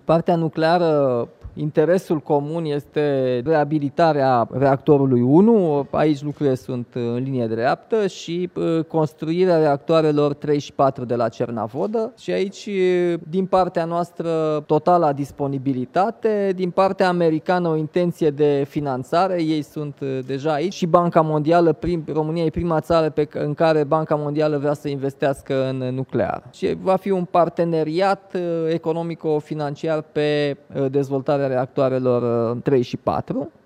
partea nucleară, interesul comun este reabilitarea reactorului 1, aici lucrurile sunt în linie dreaptă, și construirea reactoarelor 3 și 4 de la Cernavodă. Și aici, din partea noastră, totala disponibilitate, din partea americană o intenție de finanțare, ei sunt deja aici, și Banca Mondială, România e prima țară în care Banca Mondială vrea să investească în nuclear. Și va fi un parteneriat economico-financiar pe dezvoltarea reactoarelor 3 și 4.